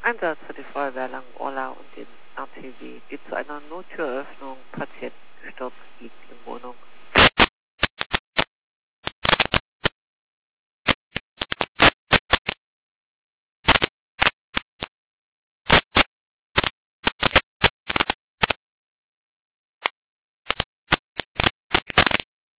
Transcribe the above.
Einsatz für die Feuerwehr Langohrla und den RTW, die zu einer Nottüröffnung Patient gestürzt liegt in Wohnung.